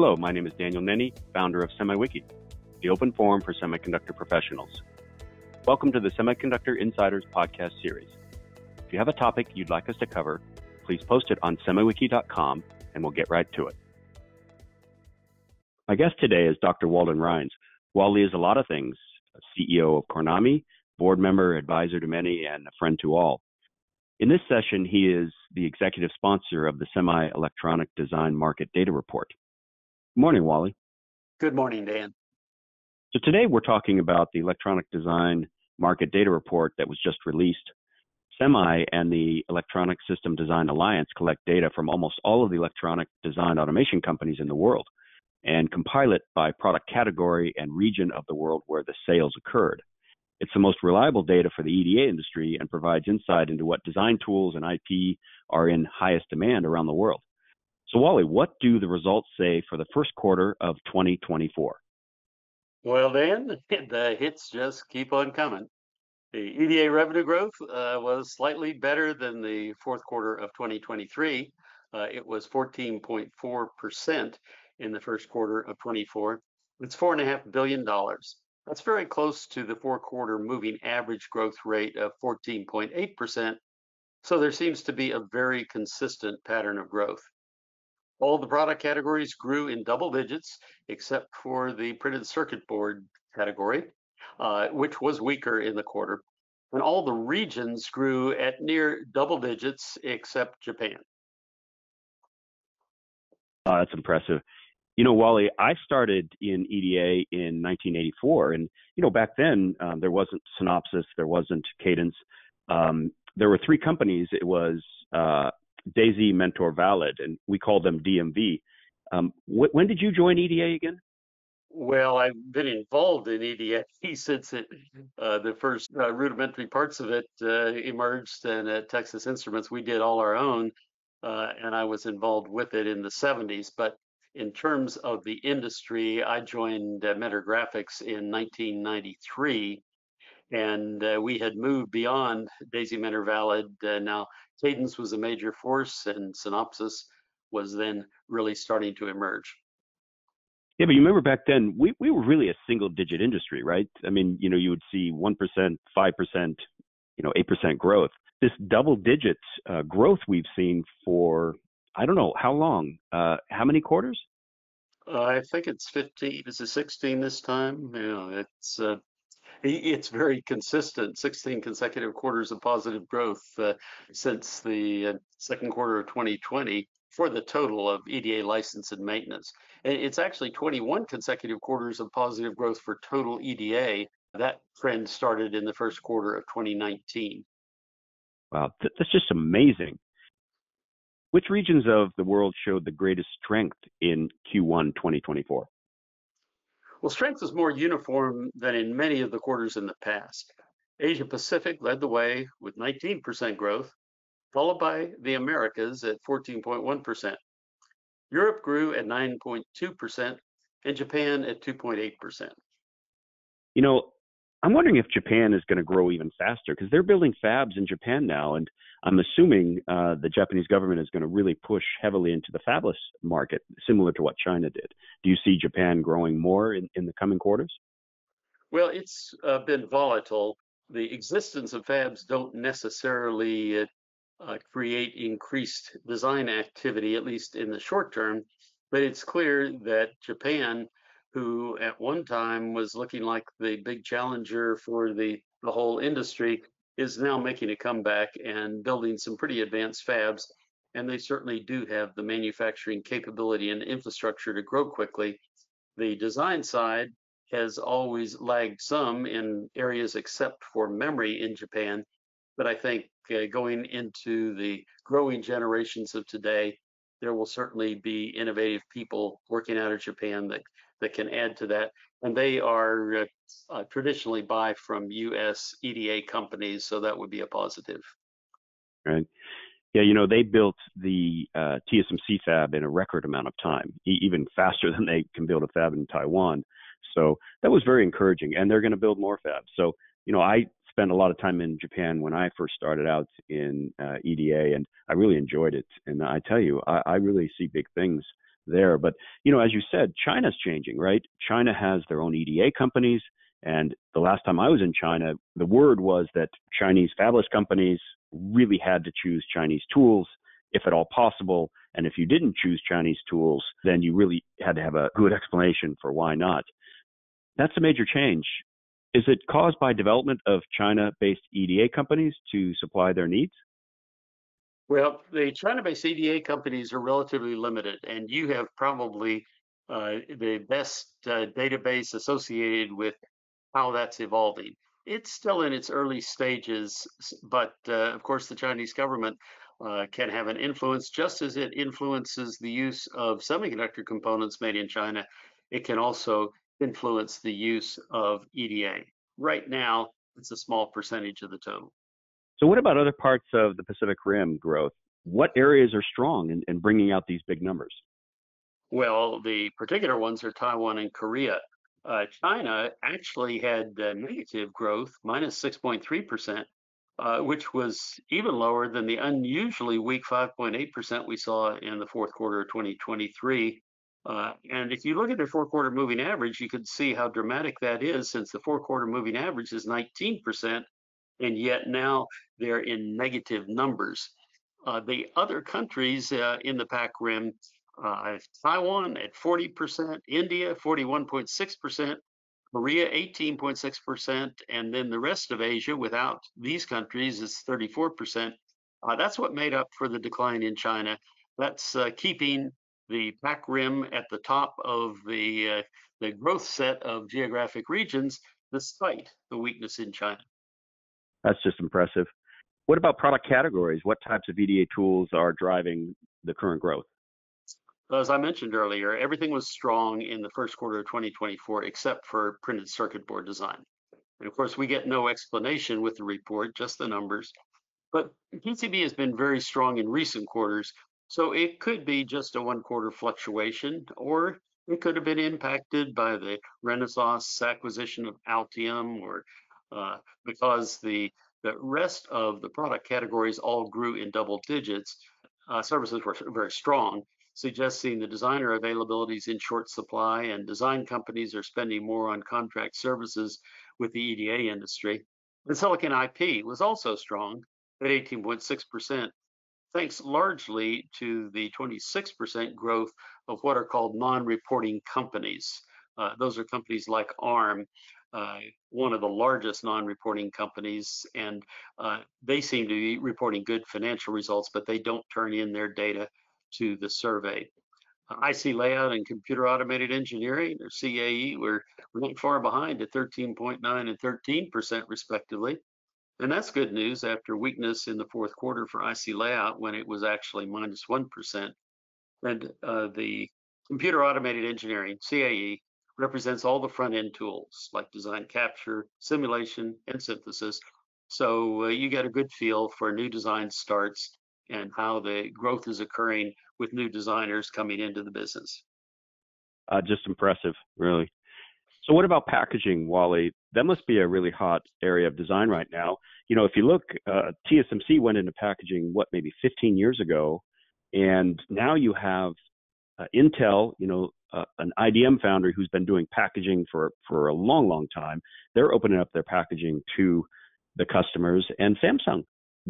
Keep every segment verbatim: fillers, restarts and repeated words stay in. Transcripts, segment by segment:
Hello, my name is Daniel Nenny, founder of SemiWiki, the open forum for semiconductor professionals. Welcome to the Semiconductor Insiders podcast series. If you have a topic you'd like us to cover, please post it on semiwiki dot com and we'll get right to it. My guest today is Doctor Walden Rines. Wally is a lot of things, C E O of Kornami, board member, advisor to many, and a friend to all. In this session, he is the executive sponsor of the Semi-Electronic Design Market Data Report. Good morning, Wally. Good morning, Dan. So today we're talking about the Electronic Design Market Data Report that was just released. Semi and the Electronic System Design Alliance collect data from almost all of the electronic design automation companies in the world and compile it by product category and region of the world where the sales occurred. It's the most reliable data for the E D A industry and provides insight into what design tools and I P are in highest demand around the world. So Wally, what do the results say for the first quarter of twenty twenty-four? Well, Dan, the hits just keep on coming. The E D A revenue growth uh, was slightly better than the fourth quarter of twenty twenty-three. Uh, it was fourteen point four percent in the first quarter of twenty-four. It's four and a half billion dollars. That's very close to the four-quarter moving average growth rate of fourteen point eight percent. So there seems to be a very consistent pattern of growth. All the product categories grew in double digits, except for the printed circuit board category, uh, which was weaker in the quarter. And all the regions grew at near double digits, except Japan. Oh, that's impressive. You know, Wally, I started in E D A in nineteen eighty-four, and you know, back then um, there wasn't Synopsys, there wasn't Cadence. Um, there were three companies. It was uh, Daisy, Mentor, Valid, and we called them D M V. Um, wh- when did you join E D A again? Well, I've been involved in E D A since it, uh, the first uh, rudimentary parts of it uh, emerged, and at Texas Instruments we did all our own, uh, and I was involved with it in the seventies. But in terms of the industry, I joined uh, Mentor Graphics in nineteen ninety-three, and uh, we had moved beyond Daisy, Mentor, Valid. Uh, now Cadence was a major force, and Synopsys was then really starting to emerge. Yeah, but you remember back then, we, we were really a single-digit industry, right? I mean, you know, you would see one percent, five percent, you know, eight percent growth. This double-digit uh, growth we've seen for, I don't know, how long? Uh, how many quarters? Uh, I think it's fifteen. Is it sixteen this time? Yeah, it's uh, it's very consistent. sixteen consecutive quarters of positive growth uh, since the uh, second quarter of twenty twenty for the total of E D A license and maintenance. And it's actually twenty-one consecutive quarters of positive growth for total E D A. That trend started in the first quarter of twenty nineteen. Wow, th- that's just amazing. Which regions of the world showed the greatest strength in Q one twenty twenty-four? Well, strength is more uniform than in many of the quarters in the past. Asia Pacific led the way with nineteen percent growth, followed by the Americas at fourteen point one percent. Europe grew at nine point two percent and Japan at two point eight percent. You know, I'm wondering if Japan is going to grow even faster because they're building fabs in Japan now, and I'm assuming uh, the Japanese government is going to really push heavily into the fabless market, similar to what China did. Do you see Japan growing more in, in the coming quarters? Well, it's uh, been volatile. The existence of fabs don't necessarily uh, uh, create increased design activity, at least in the short term, but it's clear that Japan, who at one time was looking like the big challenger for the, the whole industry, is now making a comeback and building some pretty advanced fabs. And they certainly do have the manufacturing capability and infrastructure to grow quickly. The design side has always lagged some in areas except for memory in Japan. But I think uh, going into the growing generations of today, there will certainly be innovative people working out of Japan that, that can add to that. And they are uh, uh, traditionally buy from U S E D A companies, so that would be a positive. Right. Yeah, you know, they built the uh, T S M C fab in a record amount of time, e- even faster than they can build a fab in Taiwan. So that was very encouraging, and they're going to build more fabs. So, you know, I spent a lot of time in Japan when I first started out in uh, E D A, and I really enjoyed it. And I tell you, I, I really see big things there. But, you know, as you said, China's changing, right? China has their own E D A companies. And the last time I was in China, the word was that Chinese fabless companies really had to choose Chinese tools, if at all possible. And if you didn't choose Chinese tools, then you really had to have a good explanation for why not. That's a major change. Is it caused by development of China-based E D A companies to supply their needs? Well, the China-based C D A companies are relatively limited, and you have probably uh, the best uh, database associated with how that's evolving. It's still in its early stages, s- but uh, of course, the Chinese government uh, can have an influence just as it influences the use of semiconductor components made in China. It can also influence the use of E D A. Right now, it's a small percentage of the total. So what about other parts of the Pacific Rim growth? What areas are strong in, in bringing out these big numbers? Well, the particular ones are Taiwan and Korea. Uh, China actually had uh, negative growth, minus six point three percent, uh, which was even lower than the unusually weak five point eight percent we saw in the fourth quarter of twenty twenty-three. Uh, and if you look at their four quarter moving average, you can see how dramatic that is since the four quarter moving average is nineteen percent, and yet now they're in negative numbers. Uh, the other countries uh, in the PAC Rim, uh, Taiwan at forty percent, India forty-one point six percent, Korea eighteen point six percent, and then the rest of Asia without these countries is thirty-four percent. Uh, that's what made up for the decline in China. That's uh, keeping the PAC Rim at the top of the, uh, the growth set of geographic regions despite the weakness in China. That's just impressive. What about product categories? What types of E D A tools are driving the current growth? As I mentioned earlier, everything was strong in the first quarter of twenty twenty-four except for printed circuit board design. And of course, we get no explanation with the report, just the numbers. But P C B has been very strong in recent quarters, so it could be just a one quarter fluctuation, or it could have been impacted by the Renaissance acquisition of Altium, or uh, because the the rest of the product categories all grew in double digits. Uh, services were very strong, suggesting the designer availability is in short supply, and design companies are spending more on contract services with the E D A industry. And Silicon I P was also strong at eighteen point six percent, thanks largely to the twenty-six percent growth of what are called non-reporting companies. Uh, those are companies like ARM, uh, one of the largest non-reporting companies, and uh, they seem to be reporting good financial results, but they don't turn in their data to the survey. Uh, I C layout and computer automated engineering, or C A E, were, were not far behind at thirteen point nine and thirteen percent respectively. And that's good news after weakness in the fourth quarter for I C layout when it was actually minus one percent. And uh, the computer automated engineering, C A E, represents all the front end tools like design capture, simulation, and synthesis. So uh, you get a good feel for new design starts and how the growth is occurring with new designers coming into the business. Uh, just impressive, really. So what about packaging, Wally? That must be a really hot area of design right now. You know, if you look, uh, T S M C went into packaging, what, maybe fifteen years ago, and now you have uh, Intel, you know, uh, an I D M foundry who's been doing packaging for, for a long, long time. They're opening up their packaging to the customers. And Samsung,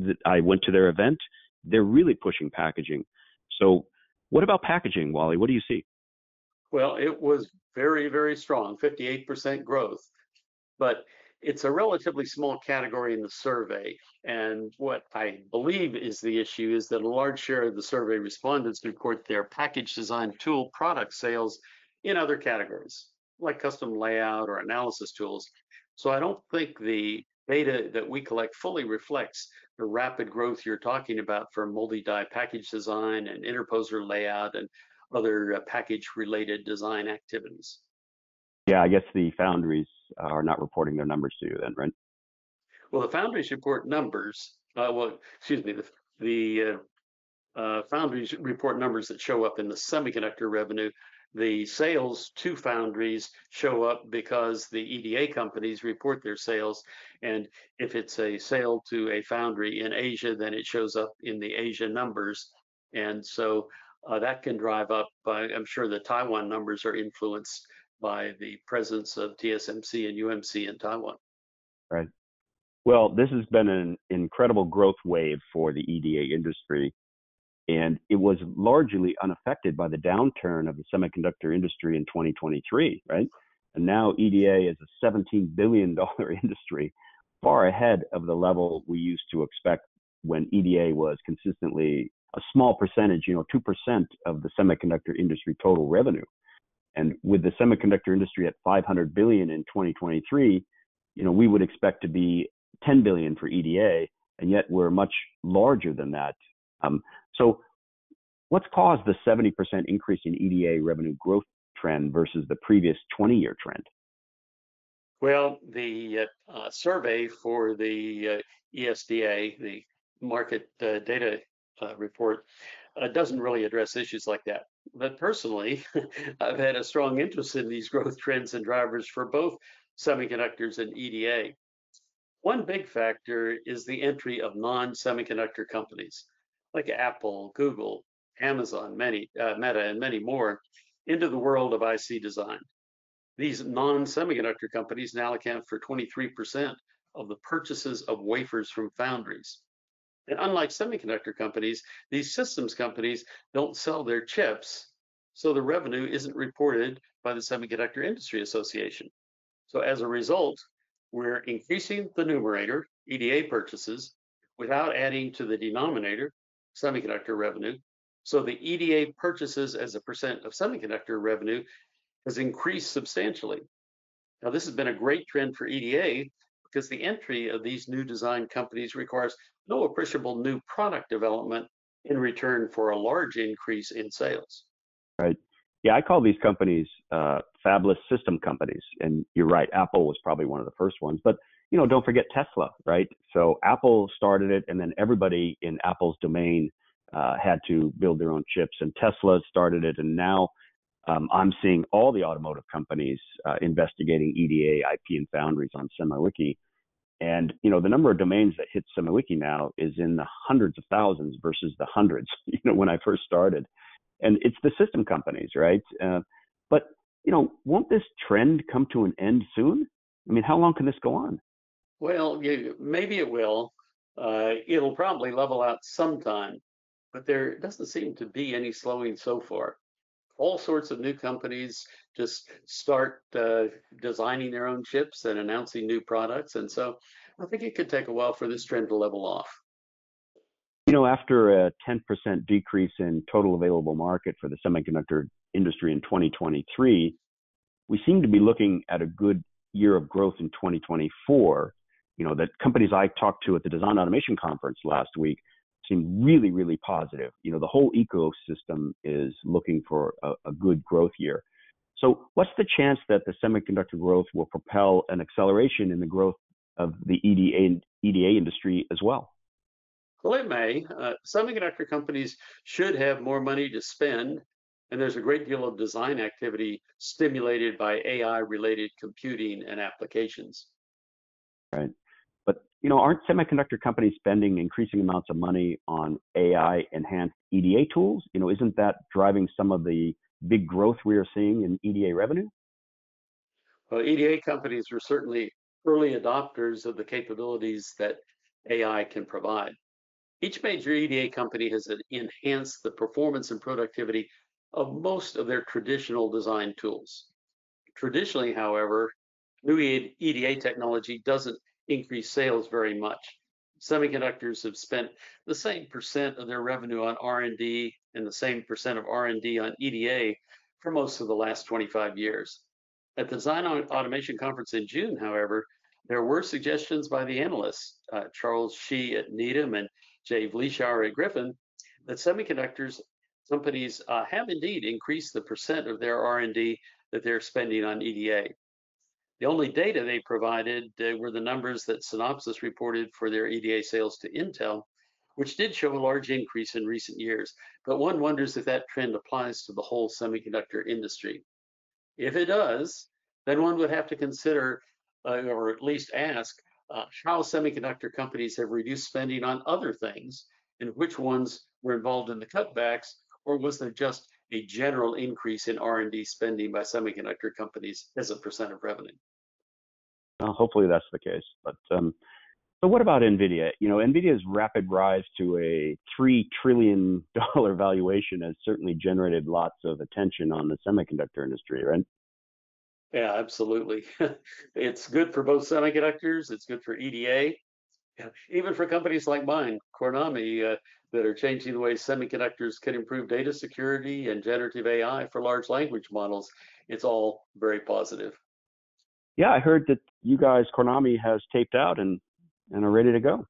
I went to their event, they're really pushing packaging. So what about packaging, Wally? What do you see? Well, it was very, very strong, fifty-eight percent growth, but it's a relatively small category in the survey. And what I believe is the issue is that a large share of the survey respondents report their package design tool product sales in other categories, like custom layout or analysis tools. So I don't think the data that we collect fully reflects the rapid growth you're talking about for multi-die package design and interposer layout and other uh, package related design activities. Yeah, I guess the foundries are not reporting their numbers to you then, right? Well, the foundries report numbers. Uh, well, excuse me. The the uh, uh, foundries report numbers that show up in the semiconductor revenue. The sales to foundries show up because the E D A companies report their sales, and if it's a sale to a foundry in Asia, then it shows up in the Asia numbers. And so Uh, that can drive up, uh, I'm sure the Taiwan numbers are influenced by the presence of T S M C and U M C in Taiwan. Right. Well, this has been an incredible growth wave for the E D A industry, and it was largely unaffected by the downturn of the semiconductor industry in twenty twenty-three, right? And now E D A is a seventeen billion dollars industry, far ahead of the level we used to expect when E D A was consistently a small percentage, you know, two percent of the semiconductor industry total revenue. And with the semiconductor industry at five hundred billion dollars in twenty twenty-three, you know, we would expect to be ten billion dollars for E D A, and yet we're much larger than that. Um, so what's caused the seventy percent increase in E D A revenue growth trend versus the previous twenty-year trend? Well, the uh, uh, survey for the uh, E S D A, the Market uh, Data uh, Report, uh, doesn't really address issues like that. But personally, I've had a strong interest in these growth trends and drivers for both semiconductors and E D A. One big factor is the entry of non-semiconductor companies like Apple, Google, Amazon, many, uh, Meta, and many more into the world of I C design. These non-semiconductor companies now account for twenty-three percent of the purchases of wafers from foundries. And unlike semiconductor companies, these systems companies don't sell their chips, so the revenue isn't reported by the Semiconductor Industry Association. So as a result, we're increasing the numerator, E D A purchases, without adding to the denominator, semiconductor revenue. So the E D A purchases as a percent of semiconductor revenue has increased substantially. Now, this has been a great trend for E D A because the entry of these new design companies requires no appreciable new product development in return for a large increase in sales. Right. Yeah, I call these companies uh, fabless system companies. And you're right, Apple was probably one of the first ones. But, you know, don't forget Tesla, right? So Apple started it, and then everybody in Apple's domain uh, had to build their own chips. And Tesla started it, and now um, I'm seeing all the automotive companies uh, investigating E D A, I P, and foundries on SemiWiki. And, you know, the number of domains that hit SemiWiki now is in the hundreds of thousands versus the hundreds, you know, when I first started. And it's the system companies, right? Uh, but, you know, won't this trend come to an end soon? I mean, how long can this go on? Well, yeah, maybe it will. Uh, it'll probably level out sometime, but there doesn't seem to be any slowing so far. All sorts of new companies just start uh, designing their own chips and announcing new products. And so I think it could take a while for this trend to level off. You know, after a ten percent decrease in total available market for the semiconductor industry in twenty twenty-three, we seem to be looking at a good year of growth in twenty twenty-four. You know, that companies I talked to at the Design Automation Conference last week seem really, really positive. You know, the whole ecosystem is looking for a, a good growth year. So what's the chance that the semiconductor growth will propel an acceleration in the growth of the E D A, E D A industry as well? Well, it may. Uh, semiconductor companies should have more money to spend, and there's a great deal of design activity stimulated by A I related computing and applications. Right. But, you know, aren't semiconductor companies spending increasing amounts of money on A I enhanced E D A tools? You know, isn't that driving some of the big growth we are seeing in E D A revenue? Well, E D A companies are certainly early adopters of the capabilities that A I can provide. Each major E D A company has enhanced the performance and productivity of most of their traditional design tools. Traditionally, however, new E D A technology doesn't increase sales very much. Semiconductors have spent the same percent of their revenue on R and D and the same percent of R and D on E D A for most of the last twenty-five years. At the Design Automation Conference in June, however, there were suggestions by the analysts, uh, Charles Shi at Needham and Jay Vleeschhouwer at Griffin, that semiconductors companies uh, have indeed increased the percent of their R and D that they're spending on E D A. The only data they provided uh, were the numbers that Synopsys reported for their E D A sales to Intel, which did show a large increase in recent years. But one wonders if that trend applies to the whole semiconductor industry. If it does, then one would have to consider, uh, or at least ask, uh, how semiconductor companies have reduced spending on other things and which ones were involved in the cutbacks or was there just a general increase in R and D spending by semiconductor companies as a percent of revenue? Well, hopefully that's the case. But um, so what about NVIDIA? You know, NVIDIA's rapid rise to a three trillion dollars valuation has certainly generated lots of attention on the semiconductor industry, right? Yeah, absolutely. It's good for both semiconductors. It's good for E D A. Yeah, even for companies like mine, Kornami, uh, that are changing the way semiconductors can improve data security and generative A I for large language models. It's all very positive. Yeah, I heard that you guys, Konami, has taped out and, and are ready to go.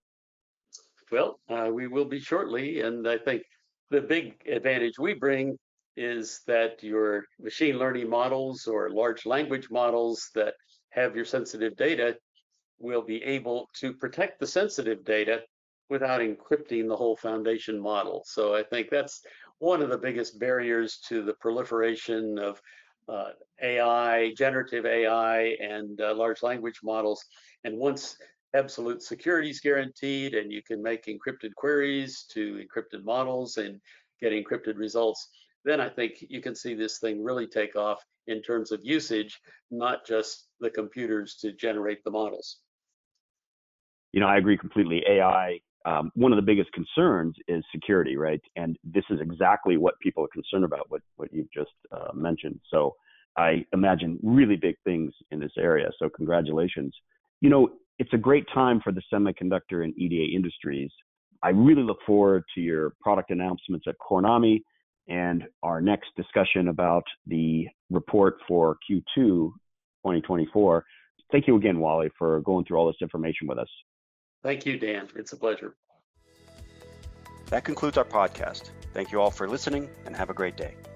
Well, uh, we will be shortly, and I think the big advantage we bring is that your machine learning models or large language models that have your sensitive data will be able to protect the sensitive data without encrypting the whole foundation model. So I think that's one of the biggest barriers to the proliferation of uh, A I, generative A I, and uh, large language models. And once absolute security is guaranteed and you can make encrypted queries to encrypted models and get encrypted results, then I think you can see this thing really take off in terms of usage, not just the computers to generate the models. You know, I agree completely. A I, um, one of the biggest concerns is security, right? And this is exactly what people are concerned about, what, what you've just uh, mentioned. So I imagine really big things in this area. So congratulations. You know, it's a great time for the semiconductor and E D A industries. I really look forward to your product announcements at Kornami and our next discussion about the report for Q two twenty twenty-four. Thank you again, Wally, for going through all this information with us. Thank you, Dan. It's a pleasure. That concludes our podcast. Thank you all for listening and have a great day.